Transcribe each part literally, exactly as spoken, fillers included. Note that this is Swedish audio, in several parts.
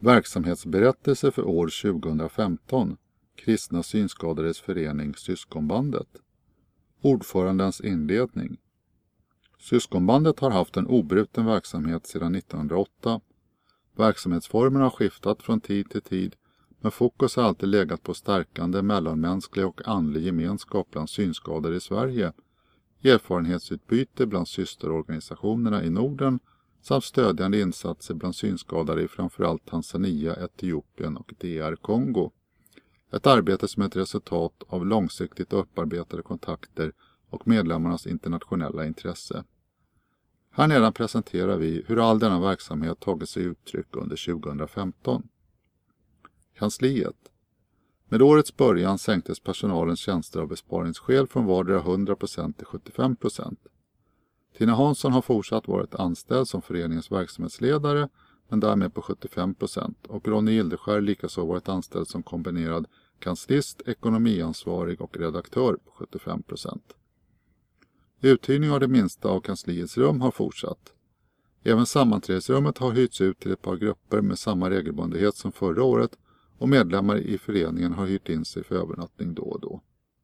Verksamhetsberättelse för år tjugohundrafemton. Kristna synskadades förening Syskonbandet. Ordförandens inledning. Syskonbandet har haft en obruten verksamhet sedan nittonhundraåtta. Verksamhetsformerna har skiftat från tid till tid, men fokus har alltid legat på stärkande mellanmänsklig och andlig gemenskap bland synskadade i Sverige, erfarenhetsutbyte bland systerorganisationerna i Norden samt stödjande insatser bland synskadade i framförallt Tanzania, Etiopien och D R Kongo. Ett arbete som är ett resultat av långsiktigt upparbetade kontakter och medlemmarnas internationella intresse. Här nedan presenterar vi hur all denna verksamhet tagit sig uttryck under tjugohundrafemton. Kansliet. Med årets början sänktes personalens tjänster av besparingsskäl från vardera hundra procent till sjuttiofem procent. Tina Hansson har fortsatt varit anställd som föreningens verksamhetsledare, men därmed på sjuttiofem procent, och Ronny Gildeskär likaså varit anställd som kombinerad kanslist, ekonomiansvarig och redaktör på sjuttiofem procent. Uthyrning av det minsta av kansliets rum har fortsatt. Även sammanträdesrummet har hyrts ut till ett par grupper med samma regelbundenhet som förra året, och medlemmar i föreningen har hyrt in sig för övernattning då och då.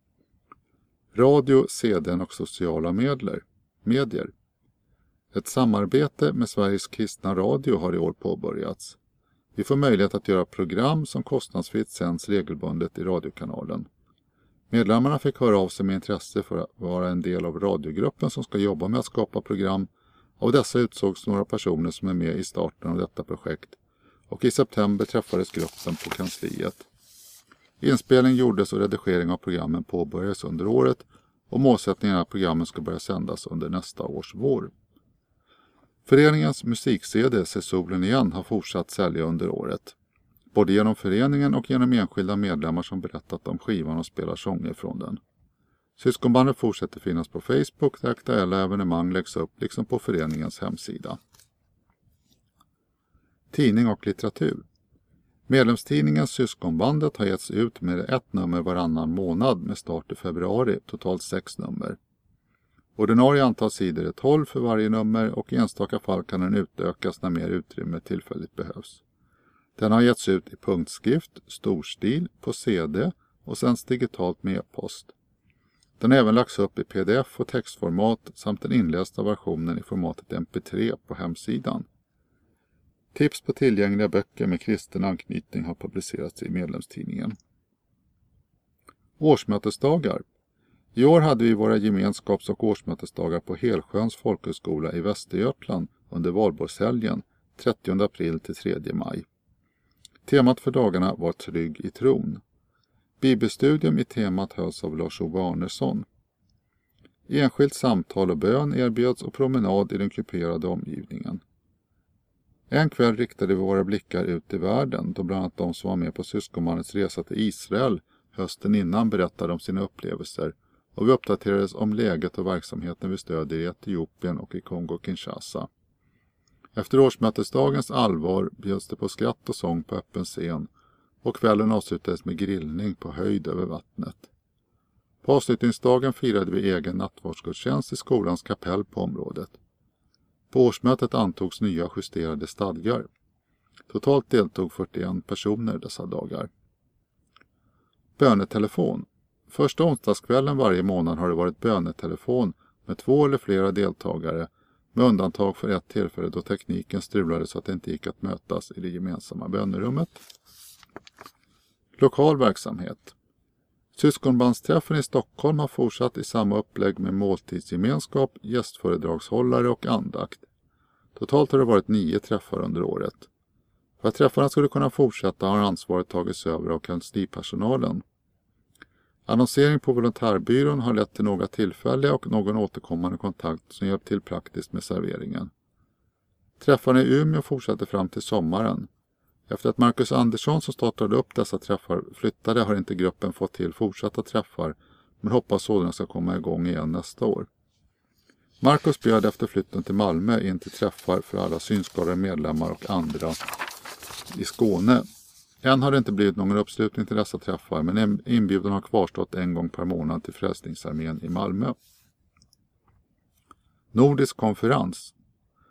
Radio, C D och sociala medier. medier. Ett samarbete med Sveriges kristna radio har i år påbörjats. Vi får möjlighet att göra program som kostnadsfritt sänds regelbundet i radiokanalen. Medlemmarna fick höra av sig med intresse för att vara en del av radiogruppen som ska jobba med att skapa program. Av dessa utsågs några personer som är med i starten av detta projekt, och i september träffades gruppen på kansliet. Inspelning gjordes och redigering av programmen påbörjades under året, och målsättningen är att programmen ska börja sändas under nästa års vår. Föreningens musik-C D Se solen igen har fortsatt sälja under året, både genom föreningen och genom enskilda medlemmar som berättat om skivan och spelar sånger från den. Syskonbandet fortsätter finnas på Facebook där aktuella evenemang läggs upp, liksom på föreningens hemsida. Tidning och litteratur. Medlemstidningen Syskonbandet har getts ut med ett nummer varannan månad med start i februari, totalt sex nummer. Ordinarie antal sidor är tolv för varje nummer, och i enstaka fall kan den utökas när mer utrymme tillfälligt behövs. Den har getts ut i punktskrift, storstil, på C D och sänds digitalt med e-post. Den har även lagts upp i P D F och textformat samt den inlästa versionen i formatet M P tre på hemsidan. Tips på tillgängliga böcker med kristen anknytning har publicerats i medlemstidningen. Årsmötesdagar. I år hade vi våra gemenskaps- och årsmötesdagar på Helsjöns folkhögskola i Västergötland under valborgshelgen trettionde april till tredje maj. Temat för dagarna var Trygg i tron. Bibelstudium i temat hölls av Lars-Ove Arnesson. Enskilt samtal och bön erbjöds och promenad i den kuperade omgivningen. En kväll riktade vi våra blickar ut i världen, då bland annat de som var med på syskonmannens resa till Israel hösten innan berättade om sina upplevelser, och vi uppdaterades om läget och verksamheten vi stödjer i Etiopien och i Kongo-Kinshasa. Efter årsmötesdagens allvar bjöds det på skratt och sång på öppen scen, och kvällen avslutades med grillning på höjd över vattnet. På avslutningsdagen firade vi egen nattvardsgudstjänst i skolans kapell på området. På årsmötet antogs nya justerade stadgar. Totalt deltog fyrtioen personer dessa dagar. Bönetelefon. Första onsdagskvällen varje månad har det varit bönetelefon med två eller flera deltagare, med undantag för ett tillfälle då tekniken strulade så att det inte gick att mötas i det gemensamma bönerummet. Lokal verksamhet. Syskonbandsträffen i Stockholm har fortsatt i samma upplägg med måltidsgemenskap, gästföredragshållare och andakt. Totalt har det varit nio träffar under året. För att träffarna skulle kunna fortsätta har ansvaret tagits över av kanslipersonalen. Annonsering på volontärbyrån har lett till några tillfälliga och någon återkommande kontakt som hjälpt till praktiskt med serveringen. Träffarna i Umeå fortsatte fram till sommaren. Efter att Marcus Andersson som startade upp dessa träffar flyttade har inte gruppen fått till fortsatta träffar, men hoppas sådana ska komma igång igen nästa år. Marcus bjöd efter flytten till Malmö in till träffar för alla synskadade medlemmar och andra i Skåne. Än har det inte blivit någon uppslutning till dessa träffar, men inbjudan har kvarstått en gång per månad till Frälsningsarmén i Malmö. Nordisk konferens.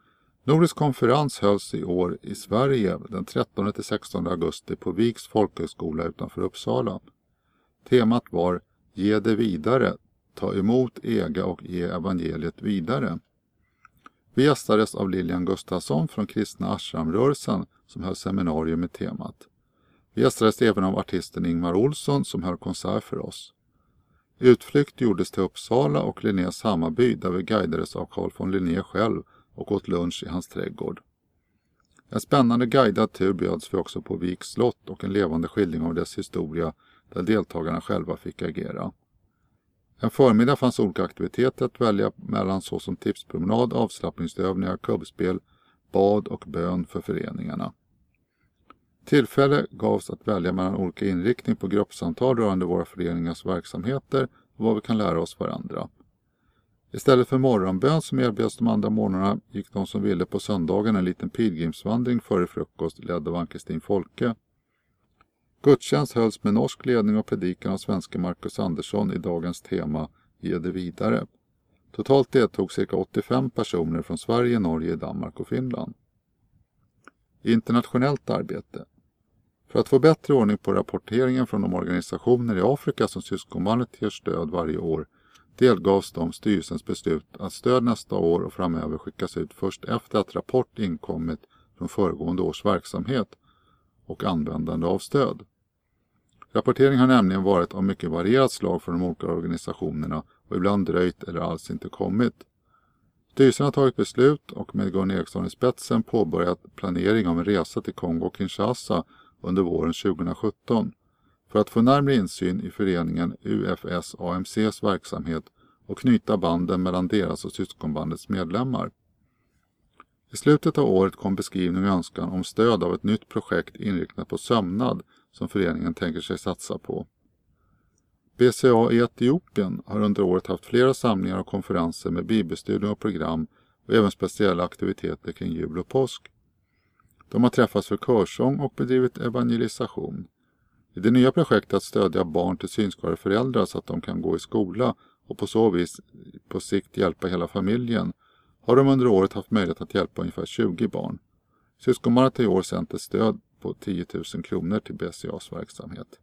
Nordisk konferens hölls i år i Sverige den trettonde till sextonde augusti på Viks folkhögskola utanför Uppsala. Temat var Ge det vidare, ta emot, äga och ge evangeliet vidare. Vi gästades av Lilian Gustafsson från Kristna Ashram-rörelsen som höll seminarium med temat. Vi gästades även av artisten Ingmar Olsson som höll konsert för oss. Utflykt gjordes till Uppsala och Linnés Hammarby där vi guidades av Carl von Linné själv och åt lunch i hans trädgård. En spännande guidad tur bjöds vi också på Viks slott och en levande skildring av dess historia där deltagarna själva fick agera. En förmiddag fanns olika aktiviteter att välja mellan såsom tipspromenad, avslappningsövningar, kubbspel, bad och bön för föreningarna. Tillfälle gavs att välja mellan olika inriktning på gruppsamtal rörande våra föreningars verksamheter och vad vi kan lära oss varandra. Istället för morgonbön som erbjöds de andra morgnarna gick de som ville på söndagen en liten pilgrimsvandring före frukost ledd av Ann-Kristin Folke. Gudstjänst hölls med norsk ledning och predikan av svenska Marcus Andersson i dagens tema Ge det vidare. Totalt deltog cirka åttiofem personer från Sverige, Norge, Danmark och Finland. Internationellt arbete. För att få bättre ordning på rapporteringen från de organisationer i Afrika som syskonbandet ger stöd varje år delgavs de styrelsens beslut att stöd nästa år och framöver skickas ut först efter att rapport inkommit från föregående års verksamhet och användande av stöd. Rapportering har nämligen varit av mycket varierat slag från de olika organisationerna och ibland dröjt eller alls inte kommit. Styrelsen har tagit beslut och med Gunnar Eriksson i spetsen påbörjat planering av en resa till Kongo och Kinshasa under våren tjugohundrasjutton för att få närmare insyn i föreningen U F S A M C:s verksamhet och knyta banden mellan deras och syskonbandets medlemmar. I slutet av året kom beskrivning och önskan om stöd av ett nytt projekt inriktat på sömnad som föreningen tänker sig satsa på. B C A i Etiopien har under året haft flera samlingar och konferenser med bibelstudier och program och även speciella aktiviteter kring jul och påsk. De har träffats för körsång och bedrivit evangelisation. I det nya projektet att stödja barn till synskadade föräldrar så att de kan gå i skola och på så vis på sikt hjälpa hela familjen har de under året haft möjlighet att hjälpa ungefär tjugo barn. Syskonbarnet har i år sänt ett stöd på tio tusen kronor till B C A:s verksamhet.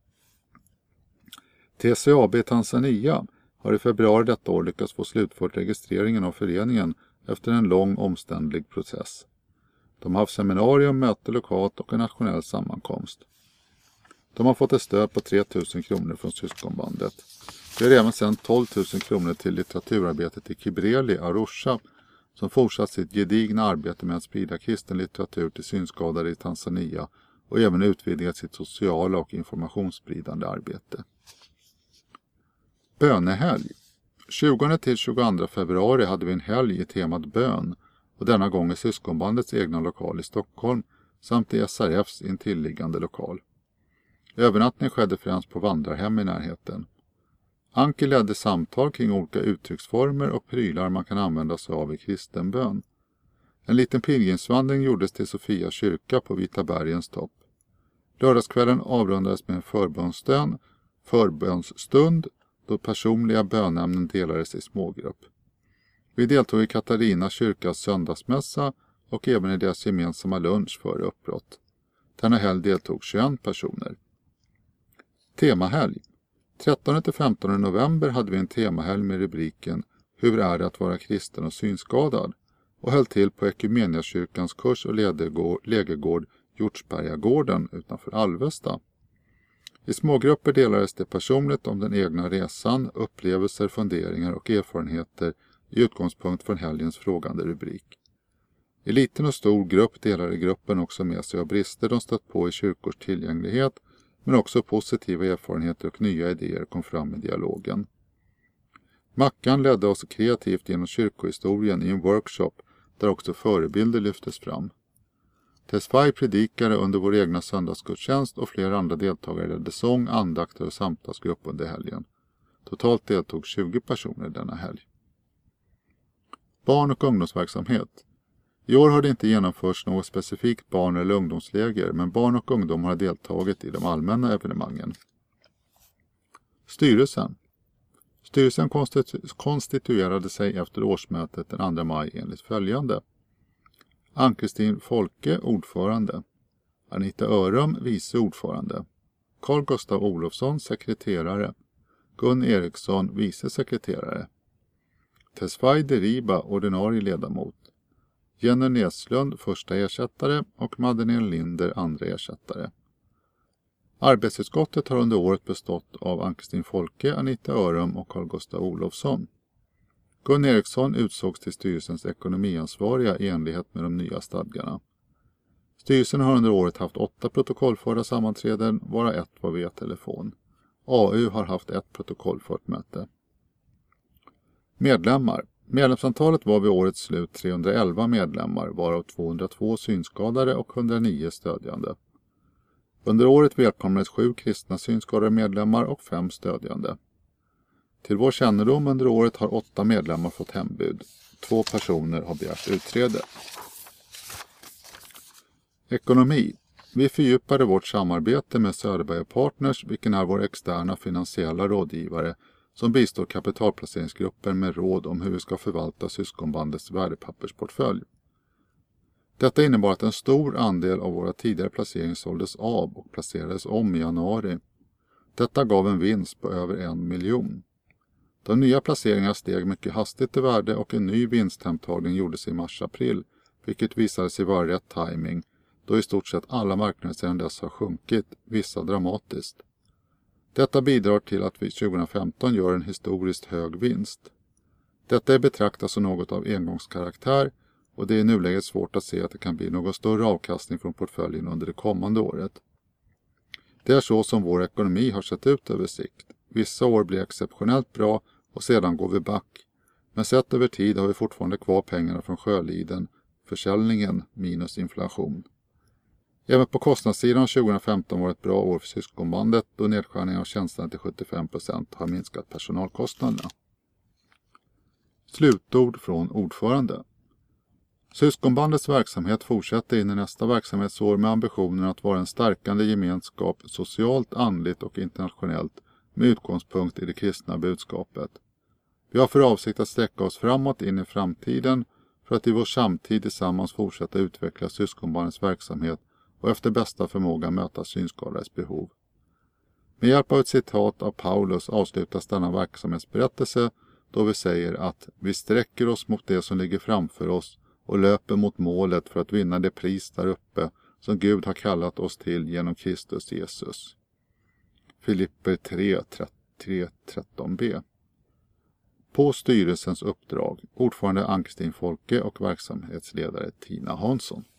T C A B Tanzania har i februari detta år lyckats få slutfört registreringen av föreningen efter en lång omständlig process. De har haft seminarium, möte lokalt och en nationell sammankomst. De har fått ett stöd på tre tusen kronor från syskonbandet. Vi har även sänt tolv tusen kronor till litteraturarbetet i Kibreli, Arusha, som fortsatt sitt gedigna arbete med att sprida kristen litteratur till synskadade i Tanzania och även utvidgat sitt sociala och informationsspridande arbete. Bönehelg. tjugonde till tjugoandra februari hade vi en helg i temat bön och denna gång i syskonbandets egna lokal i Stockholm samt i S R F:s intilliggande lokal. Övernattning skedde främst på vandrarhem i närheten. Anki ledde samtal kring olika uttrycksformer och prylar man kan använda sig av i kristen bön. En liten pilgrimsvandring gjordes till Sofia kyrka på Vita bergens topp. Lördagskvällen avrundades med en förbönstön, förbönsstund då personliga bönämnen delades i smågrupp. Vi deltog i Katarina kyrkas söndagsmässa och även i deras gemensamma lunch före uppbrott. Denna helg deltog tjugoen personer. Temahelg. trettonde till femtonde november hade vi en temahelg med rubriken Hur är det att vara kristen och synskadad? Och höll till på Ekumeniakyrkans kurs- och lägergård Hjortsbergagården utanför Alvesta. I smågrupper delades det personligt om den egna resan, upplevelser, funderingar och erfarenheter i utgångspunkt från helgens frågande rubrik. I liten och stor grupp delade gruppen också med sig av brister de stött på i kyrkors tillgänglighet, men också positiva erfarenheter och nya idéer kom fram i dialogen. Mackan ledde oss kreativt genom kyrkohistorien i en workshop där också förebilder lyftes fram. Tesfaj predikade under vår egna söndagsgudstjänst och flera andra deltagare ledde sång, andakter och samtalsgrupp under helgen. Totalt deltog tjugo personer denna helg. Barn- och ungdomsverksamhet. I år har det inte genomförts något specifikt barn- eller ungdomsläger, men barn och ungdomar har deltagit i de allmänna evenemangen. Styrelsen. Styrelsen konstitu- konstituerade sig efter årsmötet den andra maj enligt följande. Ann-Kristin Folke, ordförande. Anita Örum, vice ordförande. Carl Gustav Olofsson, sekreterare. Gun Eriksson, vice sekreterare. Tesfaye Deriba, ordinarie ledamot. Jenny Näslund, första ersättare och Madeleine Linder, andra ersättare. Arbetsutskottet har under året bestått av Ann-Kristin Folke, Anita Örum och Carl Gustav Olofsson. Gun Eriksson utsågs till styrelsens ekonomiansvariga i enlighet med de nya stadgarna. Styrelsen har under året haft åtta protokollförda sammanträden, vara ett var via telefon. A U har haft ett protokollfört möte. Medlemmar. Medlemsantalet var vid årets slut trehundraelva medlemmar, varav tvåhundratvå synskadade och hundraonio stödjande. Under året välkomnades sju kristna synskadade medlemmar och fem stödjande. Till vår kännedom under året har åtta medlemmar fått hembud. Två personer har begärt utträde. Ekonomi. Vi fördjupade vårt samarbete med Söderberg Partners, vilken är vår externa finansiella rådgivare som bistår kapitalplaceringsgrupper med råd om hur vi ska förvalta syskonbandets värdepappersportfölj. Detta innebar att en stor andel av våra tidigare placeringar såldes av och placerades om i januari. Detta gav en vinst på över en miljon. De nya placeringarna steg mycket hastigt i värde och en ny vinsthemtagning gjordes i mars-april, vilket visade sig vara rätt timing, då i stort sett alla marknader sedan dess har sjunkit, vissa dramatiskt. Detta bidrar till att vi tjugohundrafemton gör en historiskt hög vinst. Detta är betraktat som något av engångskaraktär och det är i nuläget svårt att se att det kan bli någon större avkastning från portföljen under det kommande året. Det är så som vår ekonomi har sett ut över sikt. Vissa år blir exceptionellt bra och sedan går vi back. Men sett över tid har vi fortfarande kvar pengarna från Sjöliden, försäljningen minus inflation. Även på kostnadssidan har tjugohundrafemton varit ett bra år för syskonbandet då nedskärningen av tjänsterna till sjuttiofem procent har minskat personalkostnaderna. Slutord från ordförande. Syskonbandets verksamhet fortsätter in i nästa verksamhetsår med ambitionen att vara en stärkande gemenskap socialt, andligt och internationellt med utgångspunkt i det kristna budskapet. Vi har för avsikt att sträcka oss framåt in i framtiden för att i vår samtid tillsammans fortsätta utveckla syskonbandets verksamhet och efter bästa förmåga möta synskadades behov. Med hjälp av ett citat av Paulus avslutas denna verksamhetsberättelse då vi säger att vi sträcker oss mot det som ligger framför oss och löper mot målet för att vinna det pris där uppe som Gud har kallat oss till genom Kristus Jesus. Filipper tre tretton b. På styrelsens uppdrag, ordförande Ann-Kristin Folke och verksamhetsledare Tina Hansson.